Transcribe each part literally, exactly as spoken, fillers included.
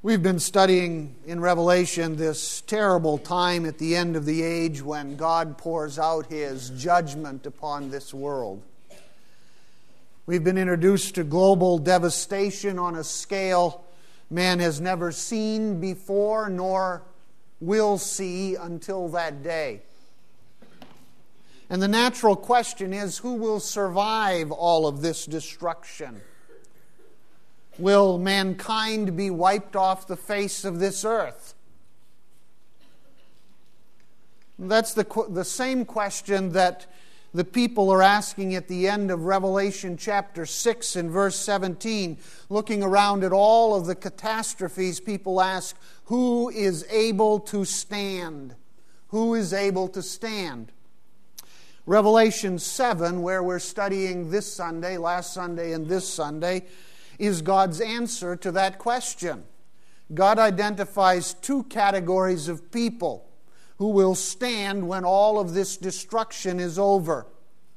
We've been studying in Revelation this terrible time at the end of the age when God pours out His judgment upon this world. We've been introduced to global devastation on a scale man has never seen before nor will see until that day. And the natural question is, who will survive all of this destruction? Will mankind be wiped off the face of this earth? That's the, the same question that the people are asking at the end of Revelation chapter six and verse seventeen. Looking around at all of the catastrophes, people ask, who is able to stand? Who is able to stand? Revelation seven, where we're studying this Sunday, last Sunday and this Sunday, is God's answer to that question. God identifies two categories of people who will stand when all of this destruction is over.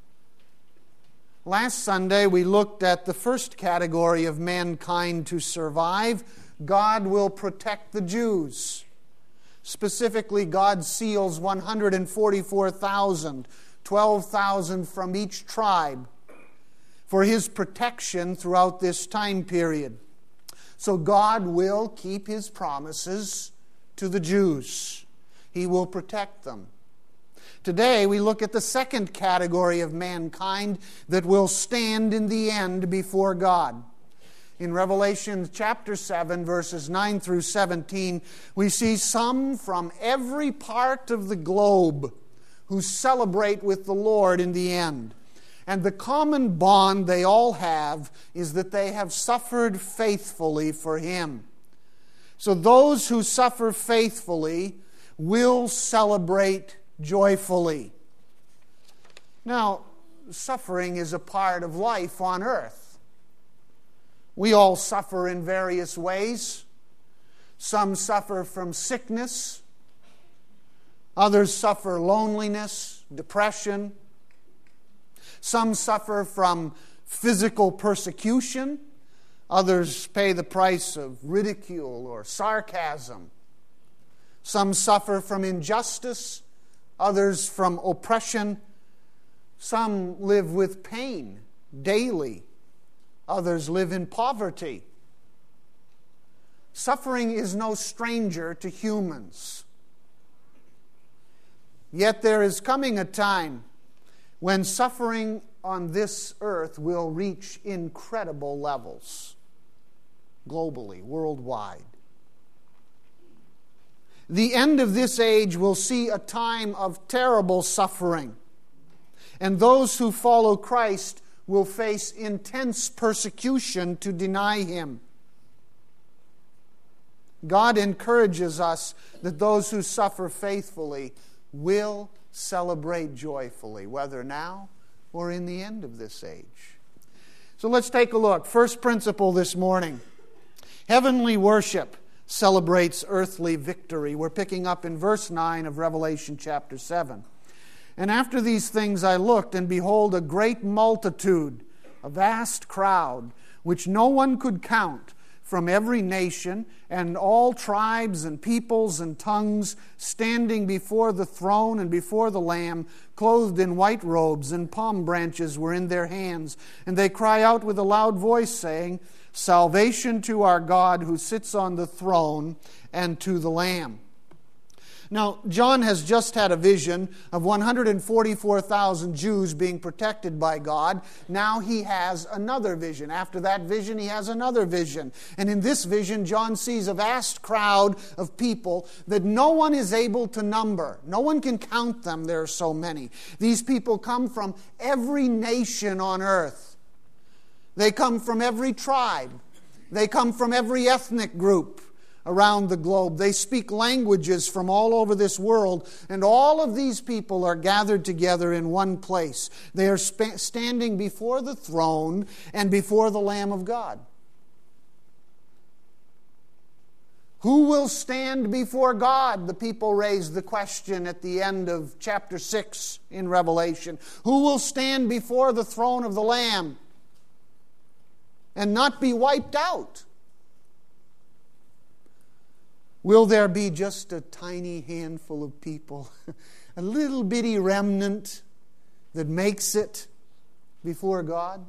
Last Sunday we looked at the first category of mankind to survive. God will protect the Jews. Specifically, God seals one hundred forty-four thousand, twelve thousand from each tribe, for His protection throughout this time period. So God will keep His promises to the Jews. He will protect them. Today we look at the second category of mankind that will stand in the end before God. In Revelation chapter seven, verses nine through seventeen, we see some from every part of the globe who celebrate with the Lord in the end. And the common bond they all have is that they have suffered faithfully for Him. So those who suffer faithfully will celebrate joyfully. Now, suffering is a part of life on earth. We all suffer in various ways. Some suffer from sickness. Others suffer loneliness, depression. Some suffer from physical persecution. Others pay the price of ridicule or sarcasm. Some suffer from injustice. Others from oppression. Some live with pain daily. Others live in poverty. Suffering is no stranger to humans. Yet there is coming a time when suffering on this earth will reach incredible levels, globally, worldwide. The end of this age will see a time of terrible suffering, and those who follow Christ will face intense persecution to deny Him. God encourages us that those who suffer faithfully will celebrate joyfully, whether now or in the end of this age. So let's take a look. First principle this morning. Heavenly worship celebrates earthly victory. We're picking up in verse nine of Revelation chapter seven. And after these things I looked, and behold, a great multitude, a vast crowd, which no one could count, from every nation and all tribes and peoples and tongues, standing before the throne and before the Lamb, clothed in white robes, and palm branches were in their hands. And they cry out with a loud voice, saying, Salvation to our God who sits on the throne and to the Lamb. Now, John has just had a vision of one hundred forty-four thousand Jews being protected by God. Now he has another vision. After that vision, he has another vision. And in this vision, John sees a vast crowd of people that no one is able to number. No one can count them. There are so many. These people come from every nation on earth. They come from every tribe. They come from every ethnic group around the globe. They speak languages from all over this world, and all of these people are gathered together in one place. They are sp- standing before the throne and before the Lamb of God. Who will stand before God? The people raised the question at the end of chapter six in Revelation. Who will stand before the throne of the Lamb and not be wiped out? Will there be just a tiny handful of people, a little bitty remnant that makes it before God?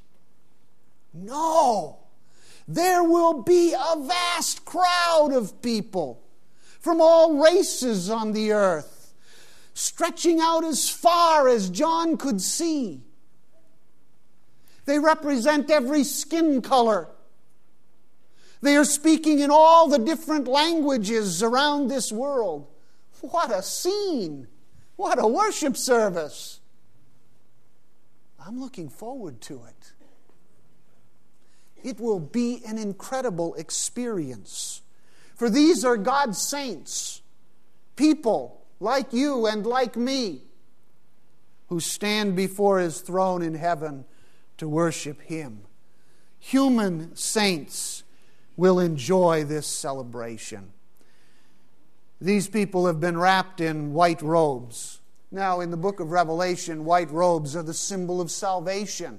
No! There will be a vast crowd of people from all races on the earth, stretching out as far as John could see. They represent every skin color. They are speaking in all the different languages around this world. What a scene! What a worship service! I'm looking forward to it. It will be an incredible experience. For these are God's saints, people like you and like me, who stand before His throne in heaven to worship Him. Human saints will enjoy this celebration. These people have been wrapped in white robes. Now, in the book of Revelation, white robes are the symbol of salvation.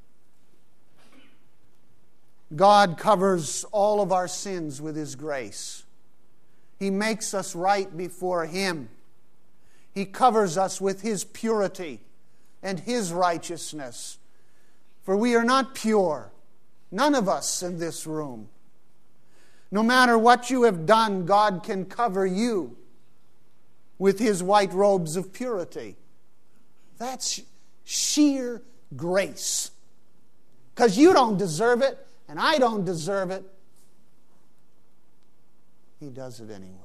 God covers all of our sins with His grace. He makes us right before Him. He covers us with His purity and His righteousness. For we are not pure, none of us in this room. No matter what you have done, God can cover you with His white robes of purity. That's sheer grace. Because you don't deserve it, and I don't deserve it. He does it anyway.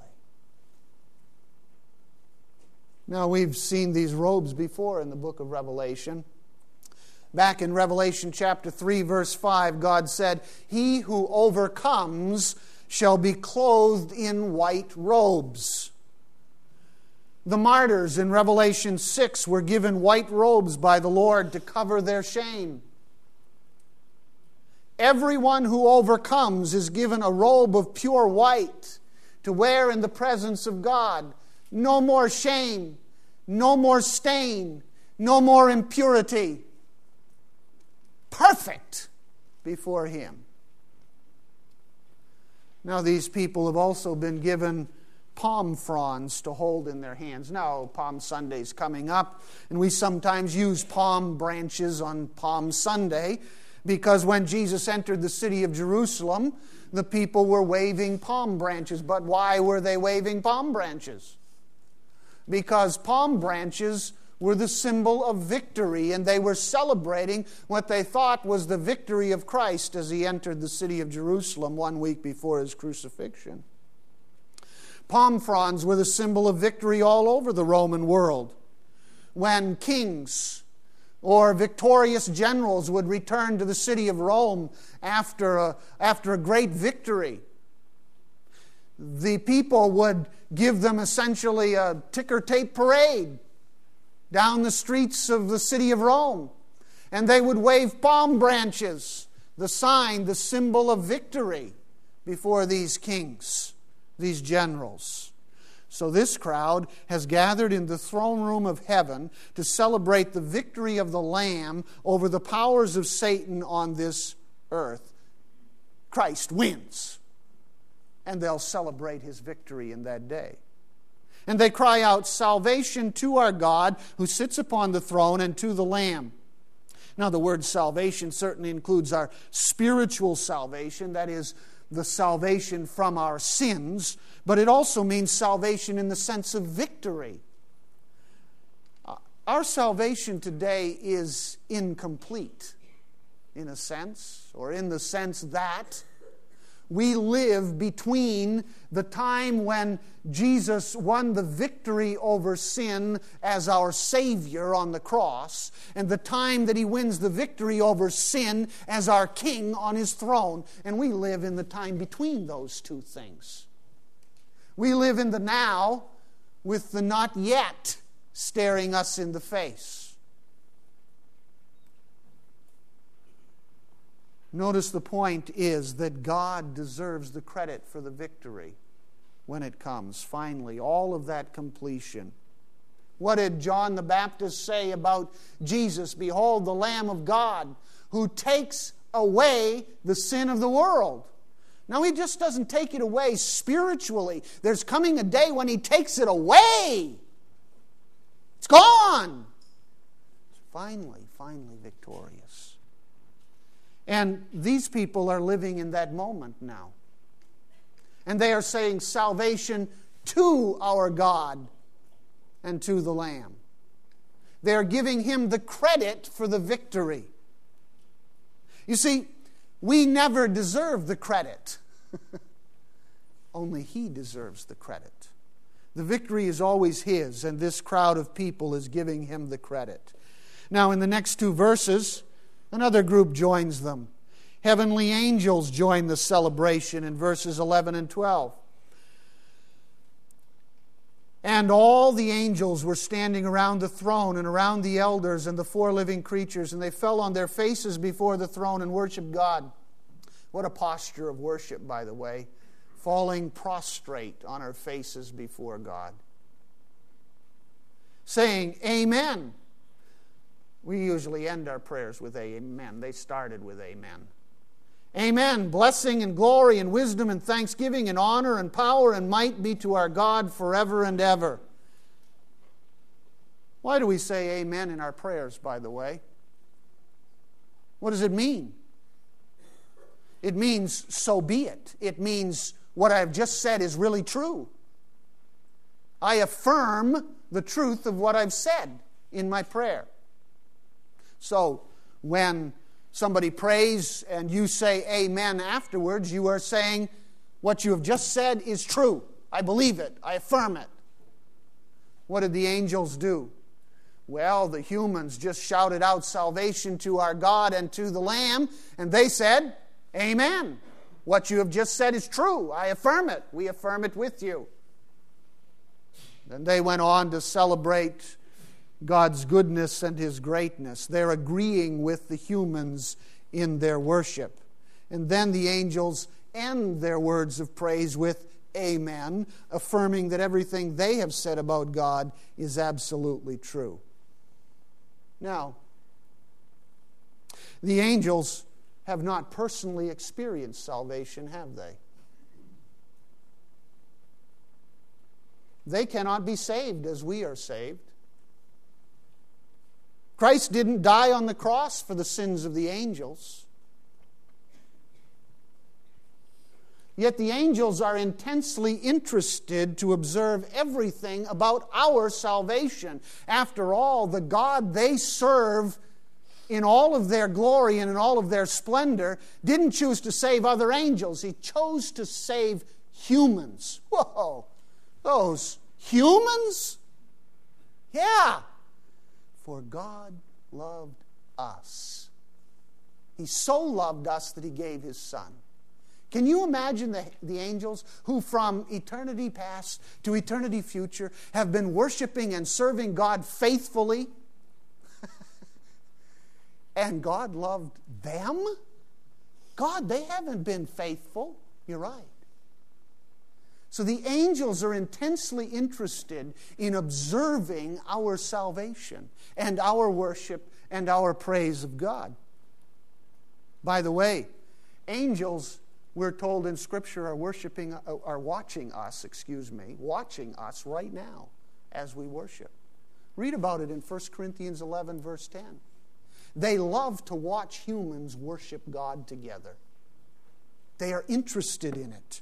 Now, we've seen these robes before in the book of Revelation. Back in Revelation chapter three, verse five, God said, "He who overcomes shall be clothed in white robes." The martyrs in Revelation six were given white robes by the Lord to cover their shame. Everyone who overcomes is given a robe of pure white to wear in the presence of God. No more shame, no more stain, no more impurity. Perfect before Him. Now, these people have also been given palm fronds to hold in their hands. Now, Palm Sunday's coming up, and we sometimes use palm branches on Palm Sunday because when Jesus entered the city of Jerusalem, the people were waving palm branches. But why were they waving palm branches? Because palm branches were the symbol of victory, and they were celebrating what they thought was the victory of Christ as He entered the city of Jerusalem one week before His crucifixion. Palm fronds were the symbol of victory all over the Roman world. When kings or victorious generals would return to the city of Rome after a, after a great victory, the people would give them essentially a ticker tape parade down the streets of the city of Rome. And they would wave palm branches, the sign, the symbol of victory before these kings, these generals. So this crowd has gathered in the throne room of heaven to celebrate the victory of the Lamb over the powers of Satan on this earth. Christ wins. And they'll celebrate His victory in that day. And they cry out, "Salvation to our God who sits upon the throne and to the Lamb." Now, the word salvation certainly includes our spiritual salvation, that is, the salvation from our sins, but it also means salvation in the sense of victory. Our salvation today is incomplete, in a sense, or in the sense that we live between the time when Jesus won the victory over sin as our Savior on the cross and the time that He wins the victory over sin as our King on His throne. And we live in the time between those two things. We live in the now with the not yet staring us in the face. Notice the point is that God deserves the credit for the victory when it comes. Finally, all of that completion. What did John the Baptist say about Jesus? "Behold, the Lamb of God who takes away the sin of the world." No, He just doesn't take it away spiritually. There's coming a day when He takes it away. It's gone. It's finally, finally victorious. And these people are living in that moment now. And they are saying salvation to our God and to the Lamb. They are giving Him the credit for the victory. You see, we never deserve the credit. Only He deserves the credit. The victory is always His, and this crowd of people is giving Him the credit. Now, in the next two verses, another group joins them. Heavenly angels join the celebration in verses eleven and twelve. And all the angels were standing around the throne and around the elders and the four living creatures, and they fell on their faces before the throne and worshiped God. What a posture of worship, by the way. Falling prostrate on our faces before God. Saying, Amen. We usually end our prayers with Amen. They started with Amen. Amen. Blessing and glory and wisdom and thanksgiving and honor and power and might be to our God forever and ever. Why do we say Amen in our prayers, by the way? What does it mean? It means, so be it. It means what I've just said is really true. I affirm the truth of what I've said in my prayer. So, when somebody prays and you say amen afterwards, you are saying what you have just said is true. I believe it. I affirm it. What did the angels do? Well, the humans just shouted out salvation to our God and to the Lamb, and they said, Amen. What you have just said is true. I affirm it. We affirm it with you. Then they went on to celebrate God's goodness and His greatness. They're agreeing with the humans in their worship. And then the angels end their words of praise with Amen, affirming that everything they have said about God is absolutely true. Now, the angels have not personally experienced salvation, have they? They cannot be saved as we are saved. Christ didn't die on the cross for the sins of the angels. Yet the angels are intensely interested to observe everything about our salvation. After all, the God they serve in all of their glory and in all of their splendor didn't choose to save other angels. He chose to save humans. Whoa! Those humans? Yeah! For God loved us. He so loved us that He gave His Son. Can you imagine the, the angels who from eternity past to eternity future have been worshiping and serving God faithfully? And God loved them? God, they haven't been faithful. You're right. So the angels are intensely interested in observing our salvation and our worship and our praise of God. By the way, angels, we're told in Scripture, are worshiping, are watching us, excuse me, watching us right now as we worship. Read about it in First Corinthians eleven, verse ten. They love to watch humans worship God together. They are interested in it.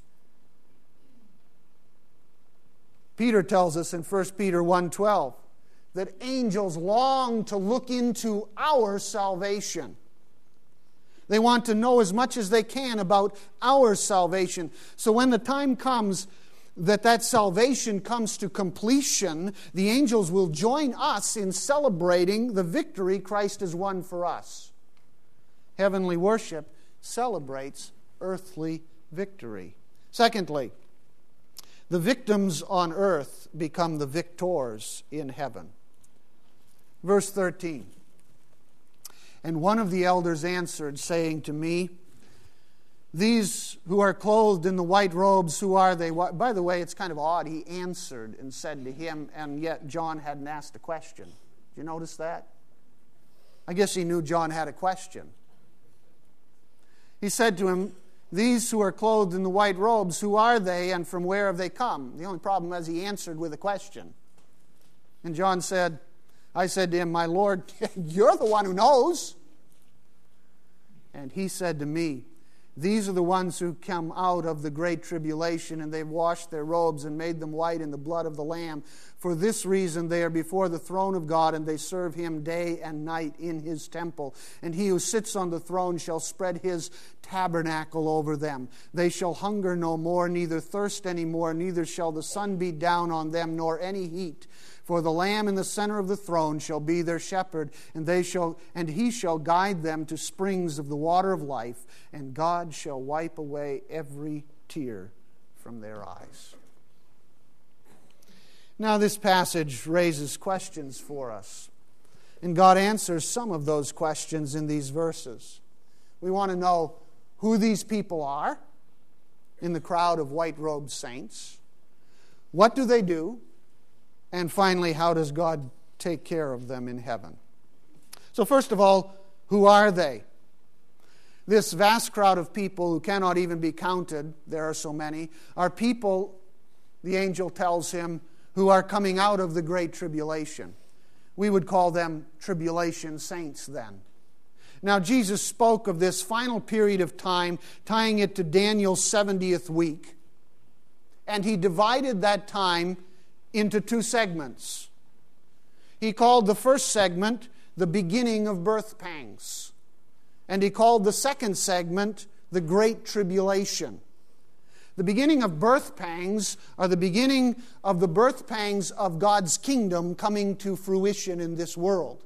Peter tells us in First Peter one twelve that angels long to look into our salvation. They want to know as much as they can about our salvation. So when the time comes that that salvation comes to completion, the angels will join us in celebrating the victory Christ has won for us. Heavenly worship celebrates earthly victory. Secondly, the victims on earth become the victors in heaven. Verse thirteen. And one of the elders answered, saying to me, these who are clothed in the white robes, who are they? By the way, it's kind of odd. He answered and said to him, and yet John hadn't asked a question. Did you notice that? I guess he knew John had a question. He said to him, These who are clothed in the white robes, who are they and from where have they come? The only problem was he answered with a question. And John said, I said to him, my Lord, you're the one who knows. And he said to me, these are the ones who come out of the great tribulation, and they've washed their robes and made them white in the blood of the Lamb. For this reason they are before the throne of God, and they serve him day and night in his temple. And he who sits on the throne shall spread his tabernacle over them. They shall hunger no more, neither thirst any more, neither shall the sun beat down on them, nor any heat. For the Lamb in the center of the throne shall be their shepherd, and they shall and he shall guide them to springs of the water of life, and God shall wipe away every tear from their eyes. Now this passage raises questions for us, and God answers some of those questions in these verses. We want to know who these people are in the crowd of white-robed saints. What do they do? And finally, how does God take care of them in heaven? So first of all, who are they? This vast crowd of people who cannot even be counted, there are so many, are people, the angel tells him, who are coming out of the great tribulation. We would call them tribulation saints then. Now, Jesus spoke of this final period of time, tying it to Daniel's seventieth week. And he divided that time into two segments. He called the first segment the beginning of birth pangs. And he called the second segment the Great Tribulation. The beginning of birth pangs are the beginning of the birth pangs of God's kingdom coming to fruition in this world.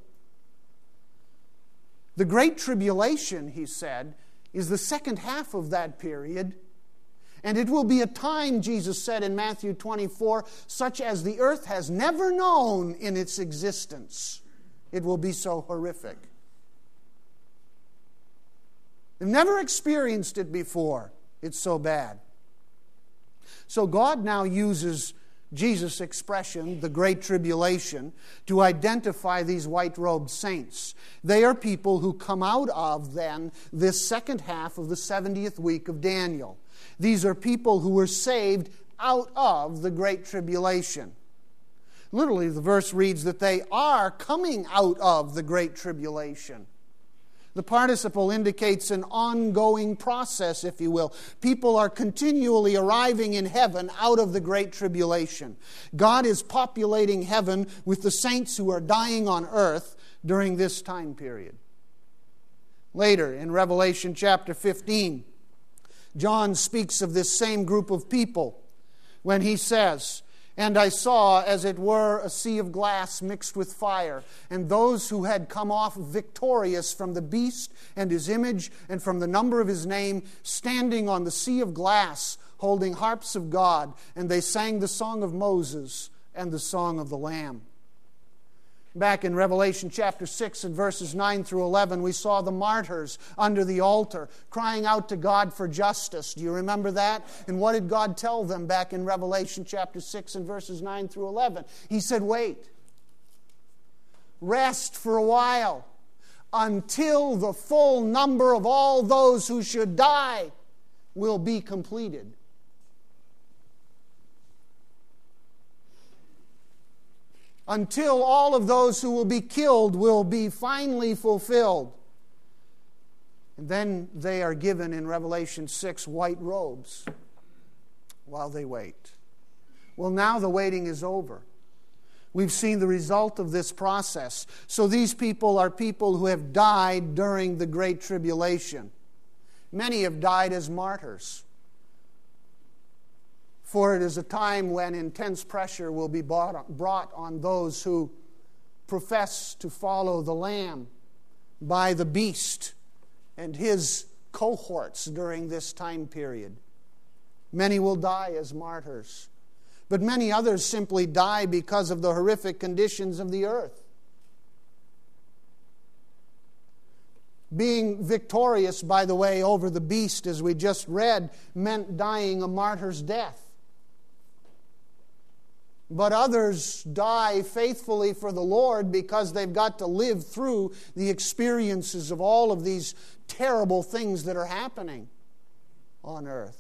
The Great Tribulation, he said, is the second half of that period. And it will be a time, Jesus said in Matthew twenty-four, such as the earth has never known in its existence. It will be so horrific. They've never experienced it before. It's so bad. So God now uses Jesus' expression, the Great Tribulation, to identify these white-robed saints. They are people who come out of, then, this second half of the seventieth week of Daniel. These are people who were saved out of the Great Tribulation. Literally, the verse reads that they are coming out of the Great Tribulation. The participle indicates an ongoing process, if you will. People are continually arriving in heaven out of the Great Tribulation. God is populating heaven with the saints who are dying on earth during this time period. Later, in Revelation chapter fifteen, John speaks of this same group of people when he says, "And I saw, as it were, a sea of glass mixed with fire, and those who had come off victorious from the beast and his image and from the number of his name, standing on the sea of glass, holding harps of God, and they sang the song of Moses and the song of the Lamb." Back in Revelation chapter six and verses nine through eleven, we saw the martyrs under the altar crying out to God for justice. Do you remember that? And what did God tell them back in Revelation chapter six and verses nine through eleven? He said, wait. Rest for a while until the full number of all those who should die will be completed. Until all of those who will be killed will be finally fulfilled. And then they are given in Revelation six white robes while they wait. Well, now the waiting is over. We've seen the result of this process. So these people are people who have died during the Great Tribulation. Many have died as martyrs. For it is a time when intense pressure will be brought on those who profess to follow the Lamb by the beast and his cohorts during this time period. Many will die as martyrs, but many others simply die because of the horrific conditions of the earth. Being victorious, by the way, over the beast, as we just read, meant dying a martyr's death. But others die faithfully for the Lord because they've got to live through the experiences of all of these terrible things that are happening on earth.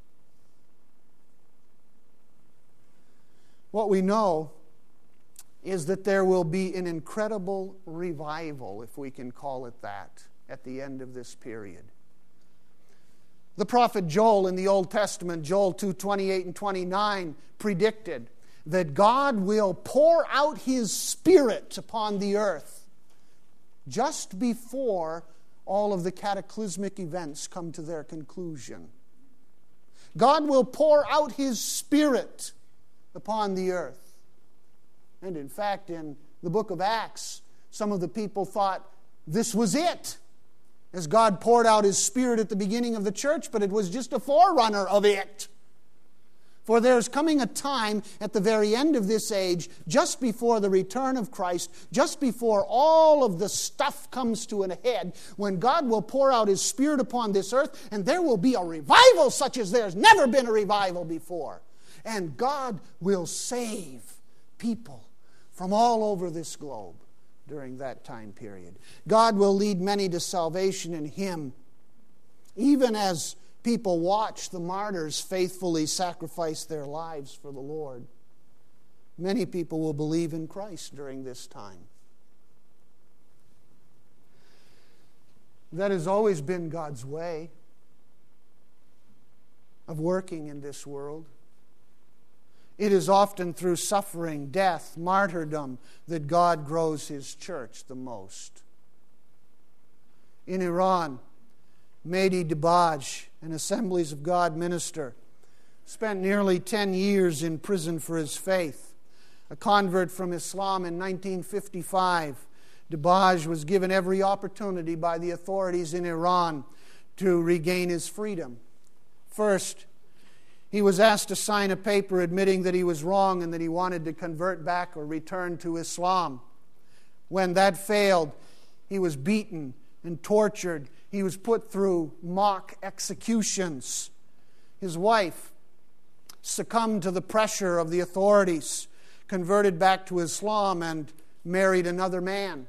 What we know is that there will be an incredible revival, if we can call it that, at the end of this period. The prophet Joel in the Old Testament, Joel two twenty-eight and twenty-nine, predicted that God will pour out His Spirit upon the earth just before all of the cataclysmic events come to their conclusion. God will pour out His Spirit upon the earth. And in fact, in the book of Acts, some of the people thought this was it, as God poured out His Spirit at the beginning of the church, but it was just a forerunner of it. For there's coming a time at the very end of this age, just before the return of Christ, just before all of the stuff comes to an head, when God will pour out His Spirit upon this earth, and there will be a revival such as there's never been a revival before. And God will save people from all over this globe during that time period. God will lead many to salvation in Him, even as people watch the martyrs faithfully sacrifice their lives for the Lord. Many people will believe in Christ during this time. That has always been God's way of working in this world. It is often through suffering, death, martyrdom that God grows His church the most. In Iran, Mehdi Dibaj, an Assemblies of God minister, spent nearly ten years in prison for his faith. A convert from Islam in nineteen fifty-five, Dibaj was given every opportunity by the authorities in Iran to regain his freedom. First, he was asked to sign a paper admitting that he was wrong and that he wanted to convert back or return to Islam. When that failed, he was beaten and tortured. He was put through mock executions. His wife succumbed to the pressure of the authorities, converted back to Islam, and married another man.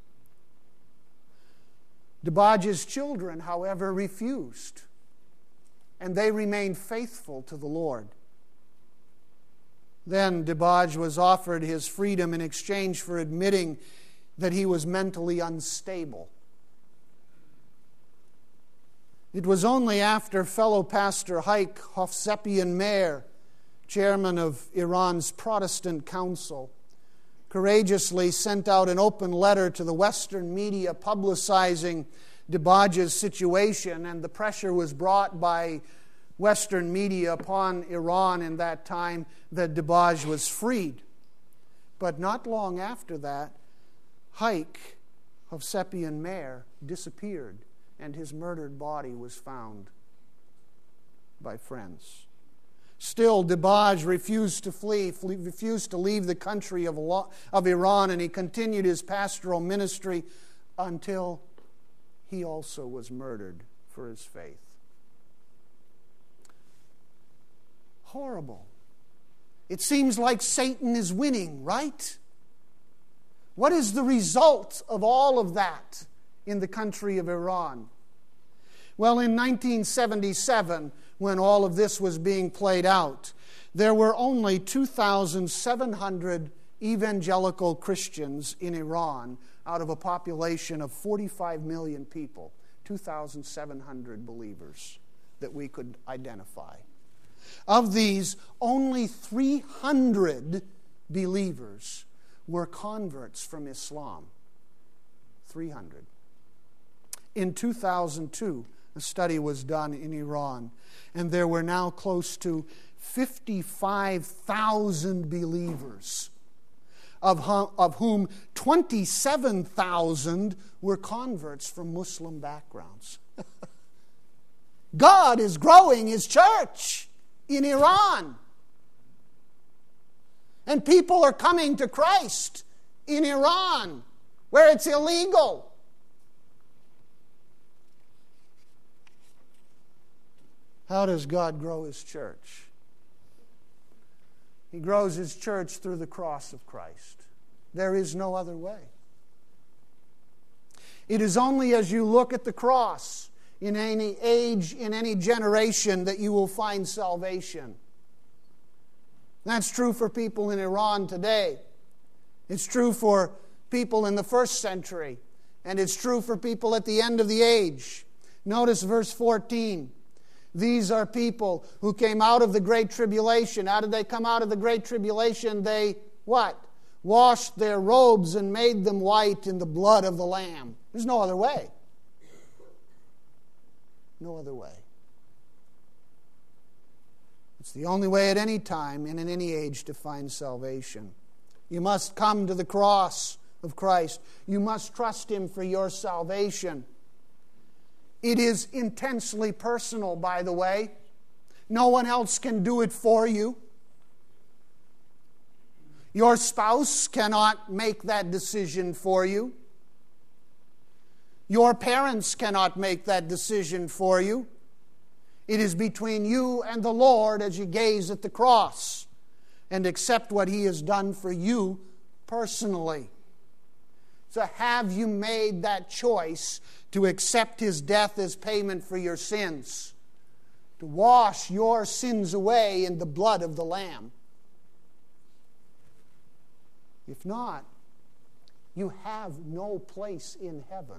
Dibaj's children, however, refused, and they remained faithful to the Lord. Then Dibaj was offered his freedom in exchange for admitting that he was mentally unstable. It was only after fellow pastor Haik Hovsepian Meir, chairman of Iran's Protestant Council, courageously sent out an open letter to the Western media publicizing Dibaj's situation, and the pressure was brought by Western media upon Iran in that time that Dibaj was freed. But not long after that, Haik Hovsepian Meir disappeared, and his murdered body was found by friends. Still, Dibaj refused to flee, refused to leave the country of Iran, and he continued his pastoral ministry until he also was murdered for his faith. Horrible. It seems like Satan is winning, right? What is the result of all of that in the country of Iran? Well, in nineteen seventy-seven, when all of this was being played out, there were only two thousand seven hundred evangelical Christians in Iran out of a population of forty-five million people, two thousand seven hundred believers that we could identify. Of these, only three hundred believers were converts from Islam. three hundred. In two thousand two, a study was done in Iran, and there were now close to fifty-five thousand believers, of, hum, of whom twenty-seven thousand were converts from Muslim backgrounds. God is growing His church in Iran. And people are coming to Christ in Iran, where it's illegal. How does God grow His church? He grows His church through the cross of Christ. There is no other way. It is only as you look at the cross in any age, in any generation, that you will find salvation. That's true for people in Iran today. It's true for people in the first century. And it's true for people at the end of the age. Notice verse fourteen. These are people who came out of the Great Tribulation. How did they come out of the Great Tribulation? They, what? Washed their robes and made them white in the blood of the Lamb. There's no other way. No other way. It's the only way at any time and in any age to find salvation. You must come to the cross of Christ. You must trust Him for your salvation. It is intensely personal, by the way. No one else can do it for you. Your spouse cannot make that decision for you. Your parents cannot make that decision for you. It is between you and the Lord as you gaze at the cross and accept what He has done for you personally. So have you made that choice to accept His death as payment for your sins? To wash your sins away in the blood of the Lamb? If not, you have no place in heaven.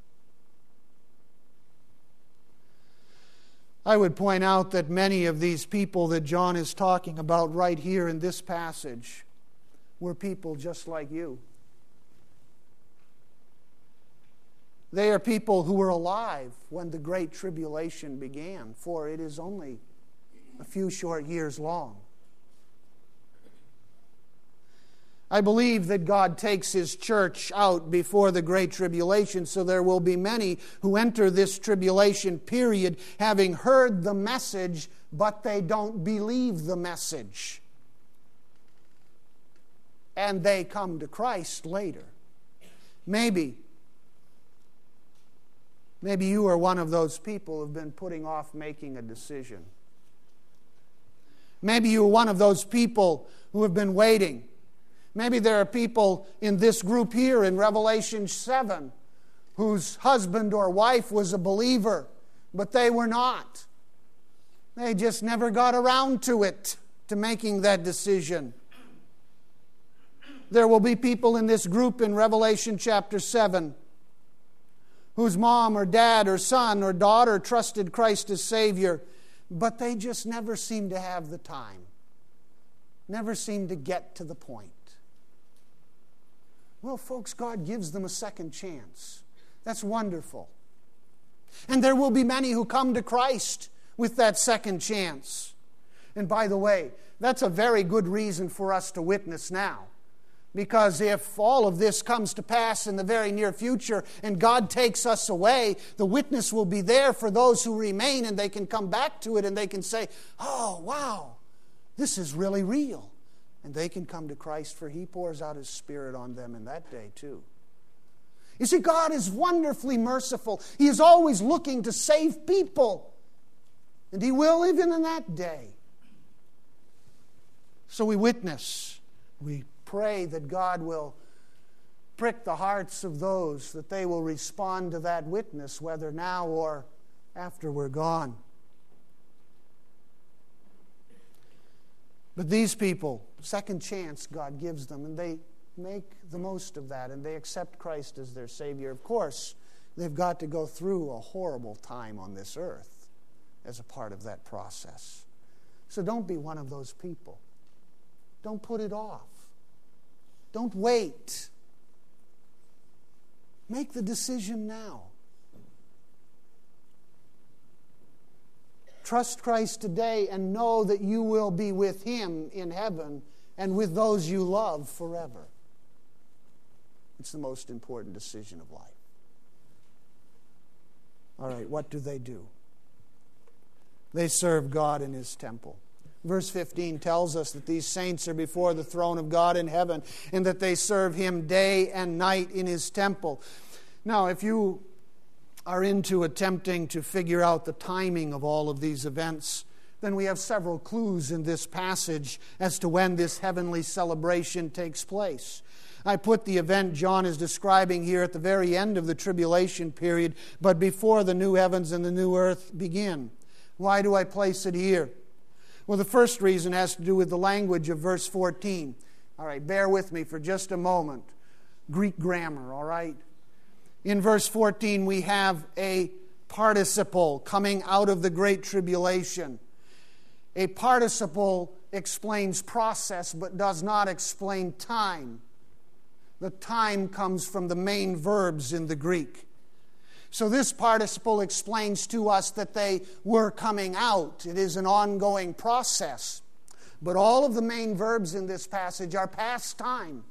I would point out that many of these people that John is talking about right here in this passage were people just like you. They are people who were alive when the Great Tribulation began, for it is only a few short years long. I believe that God takes His church out before the Great Tribulation, so there will be many who enter this tribulation period having heard the message, but they don't believe the message. And they come to Christ later. Maybe, maybe you are one of those people who have been putting off making a decision. Maybe you are one of those people who have been waiting. Maybe there are people in this group here in Revelation seven whose husband or wife was a believer, but they were not. They just never got around to it, to making that decision. There will be people in this group in Revelation chapter seven whose mom or dad or son or daughter trusted Christ as Savior, but they just never seem to have the time. Never seem to get to the point. Well, folks, God gives them a second chance. That's wonderful. And there will be many who come to Christ with that second chance. And by the way, that's a very good reason for us to witness now. Because if all of this comes to pass in the very near future and God takes us away, the witness will be there for those who remain, and they can come back to it and they can say, oh, wow, this is really real. And they can come to Christ, for He pours out His Spirit on them in that day too. You see, God is wonderfully merciful. He is always looking to save people. And He will even in that day. So we witness. We pray that God will prick the hearts of those, that they will respond to that witness, whether now or after we're gone. But these people, second chance God gives them, and they make the most of that, and they accept Christ as their Savior. Of course, they've got to go through a horrible time on this earth as a part of that process. So don't be one of those people. Don't put it off. Don't wait. Make the decision now. Trust Christ today and know that you will be with Him in heaven and with those you love forever. It's the most important decision of life. All right, what do they do? They serve God in His temple. Verse fifteen tells us that these saints are before the throne of God in heaven and that they serve Him day and night in His temple. Now, if you are into attempting to figure out the timing of all of these events, then we have several clues in this passage as to when this heavenly celebration takes place. I put the event John is describing here at the very end of the tribulation period, but before the new heavens and the new earth begin. Why do I place it here? Well, the first reason has to do with the language of verse fourteen. All right, bear with me for just a moment. Greek grammar, all right? In verse fourteen, we have a participle coming out of the great tribulation. A participle explains process but does not explain time. The time comes from the main verbs in the Greek. So this participle explains to us that they were coming out. It is an ongoing process. But all of the main verbs in this passage are past time.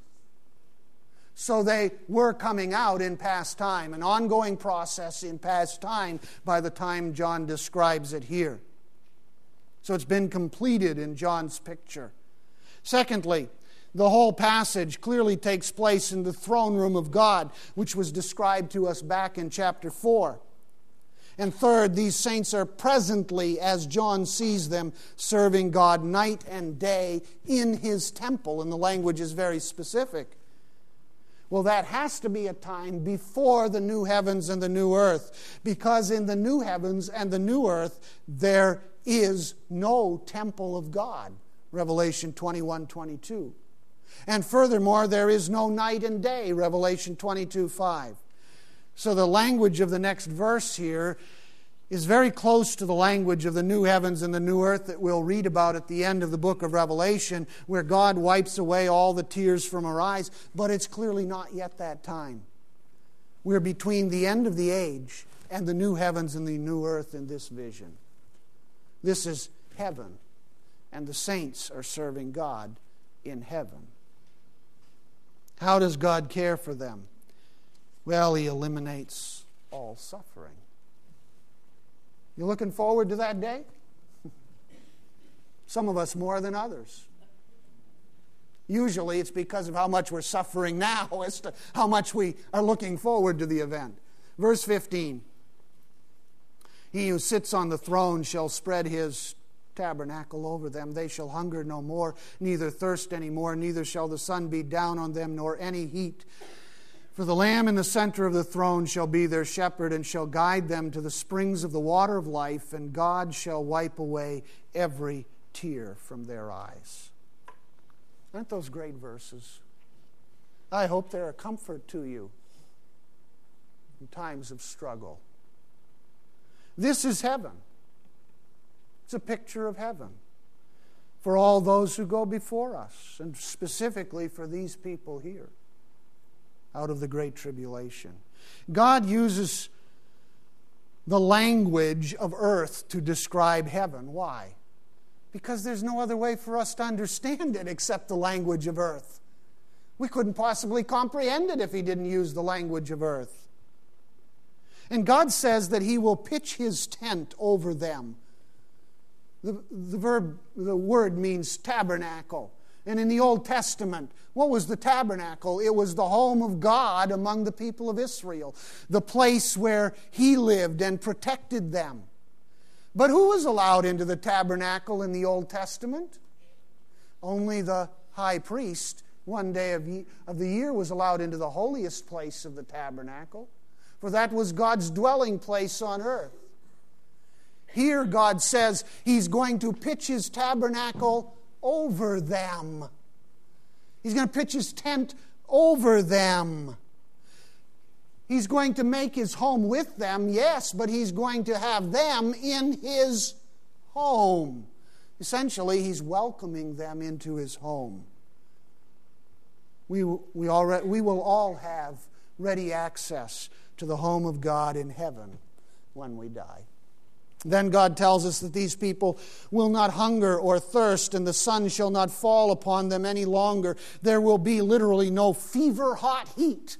So they were coming out in past time, an ongoing process in past time by the time John describes it here. So it's been completed in John's picture. Secondly, the whole passage clearly takes place in the throne room of God, which was described to us back in chapter four. And third, these saints are presently, as John sees them, serving God night and day in His temple. And the language is very specific. Well, that has to be a time before the new heavens and the new earth, because in the new heavens and the new earth, there is no temple of God. Revelation twenty-one twenty-two. And furthermore, there is no night and day. Revelation twenty-two five. So the language of the next verse here is very close to the language of the new heavens and the new earth that we'll read about at the end of the book of Revelation, where God wipes away all the tears from our eyes, but it's clearly not yet that time. We're between the end of the age and the new heavens and the new earth in this vision. This is heaven, and the saints are serving God in heaven. How does God care for them? Well, He eliminates all suffering. You looking forward to that day? Some of us more than others. Usually it's because of how much we're suffering now as to how much we are looking forward to the event. Verse fifteen. He who sits on the throne shall spread His tabernacle over them. They shall hunger no more, neither thirst any more, neither shall the sun beat down on them, nor any heat. For the Lamb in the center of the throne shall be their shepherd, and shall guide them to the springs of the water of life, and God shall wipe away every tear from their eyes. Aren't those great verses? I hope they're a comfort to you in times of struggle. This is heaven. It's a picture of heaven for all those who go before us, and specifically for these people here out of the Great Tribulation. God uses the language of earth to describe heaven. Why? Because there's no other way for us to understand it except the language of earth. We couldn't possibly comprehend it if He didn't use the language of earth. And God says that He will pitch His tent over them. The, the verb, the word means tabernacle. And in the Old Testament, what was the tabernacle? It was the home of God among the people of Israel, the place where He lived and protected them. But who was allowed into the tabernacle in the Old Testament? Only the high priest, one day of, ye- of the year, was allowed into the holiest place of the tabernacle, for that was God's dwelling place on earth. Here God says He's going to pitch His tabernacle over them. He's going to pitch His tent over them. He's going to make His home with them, yes, but He's going to have them in His home. Essentially, He's welcoming them into His home. We, we, already, we will all have ready access to the home of God in heaven when we die. Then God tells us that these people will not hunger or thirst, and the sun shall not fall upon them any longer. There will be literally no fever-hot heat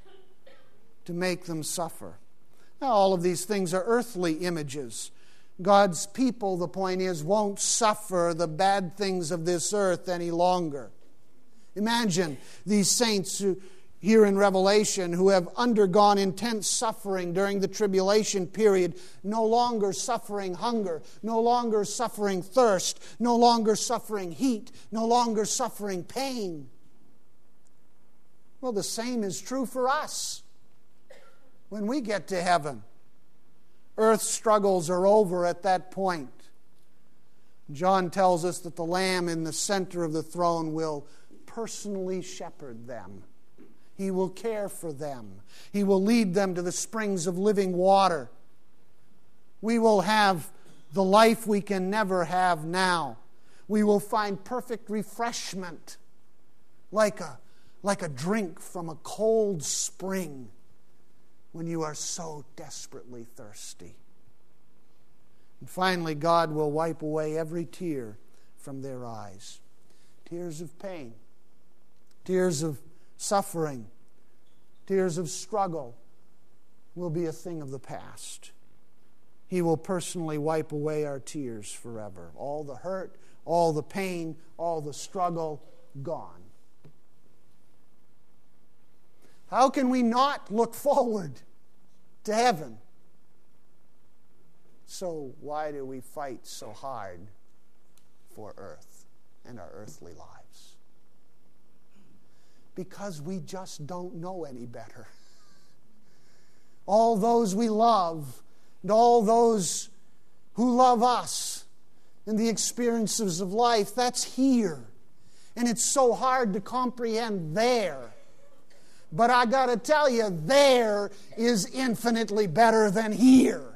to make them suffer. Now, all of these things are earthly images. God's people, the point is, won't suffer the bad things of this earth any longer. Imagine these saints who, here in Revelation who have undergone intense suffering during the tribulation period, no longer suffering hunger, no longer suffering thirst, no longer suffering heat, no longer suffering pain. Well, the same is true for us when we get to heaven. Earth's struggles are over at that point. John tells us that the Lamb in the center of the throne will personally shepherd them. He will care for them. He will lead them to the springs of living water. We will have the life we can never have now. We will find perfect refreshment, like a, like a drink from a cold spring when you are so desperately thirsty. And finally, God will wipe away every tear from their eyes. Tears of pain, tears of suffering, tears of struggle will be a thing of the past. He will personally wipe away our tears forever. All the hurt, all the pain, all the struggle, gone. How can we not look forward to heaven? So why do we fight so hard for earth and our earthly lives? Because we just don't know any better. All those we love and all those who love us and the experiences of life, that's here. And it's so hard to comprehend there. But I got to tell you, there is infinitely better than here.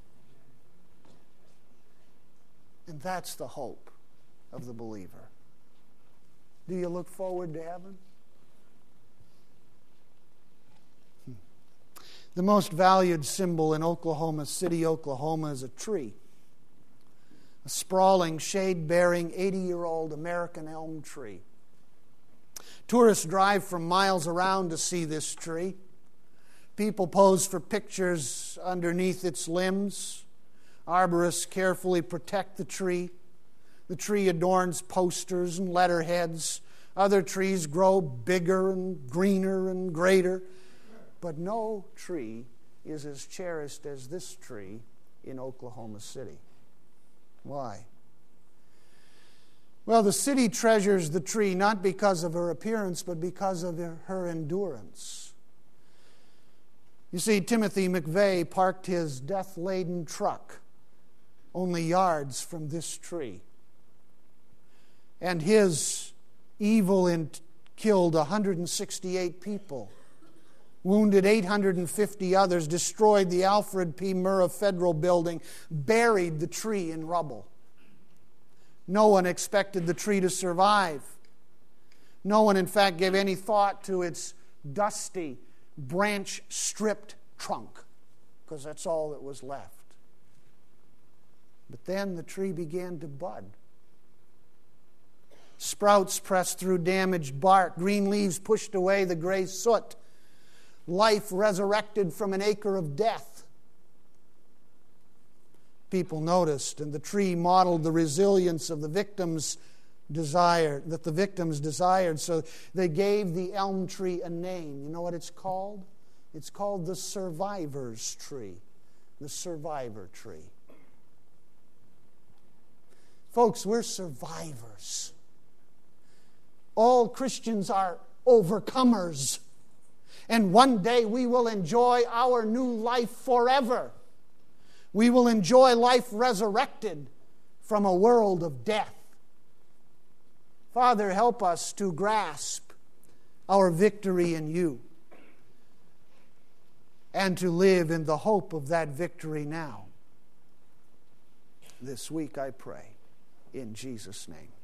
And that's the hope of the believer. Do you look forward to heaven? The most valued symbol in Oklahoma City, Oklahoma, is a tree. A sprawling, shade-bearing, eighty-year-old American elm tree. Tourists drive from miles around to see this tree. People pose for pictures underneath its limbs. Arborists carefully protect the tree. The tree adorns posters and letterheads. Other trees grow bigger and greener and greater. But no tree is as cherished as this tree in Oklahoma City. Why? Well, the city treasures the tree not because of her appearance, but because of her endurance. You see, Timothy McVeigh parked his death-laden truck only yards from this tree. And his evil in- killed one hundred sixty-eight people. Wounded eight hundred fifty others, destroyed the Alfred P. Murrah Federal Building, buried the tree in rubble. No one expected the tree to survive. No one, in fact, gave any thought to its dusty, branch-stripped trunk, because that's all that was left. But then the tree began to bud. Sprouts pressed through damaged bark. Green leaves pushed away the gray soot. Life resurrected from an acre of death. People noticed, and the tree modeled the resilience of the victims' desire, that the victims desired. So they gave the elm tree a name. You know what it's called? It's called the survivor's tree. The survivor tree. Folks, we're survivors. All Christians are overcomers. And one day we will enjoy our new life forever. We will enjoy life resurrected from a world of death. Father, help us to grasp our victory in you and to live in the hope of that victory now. This week I pray in Jesus' name.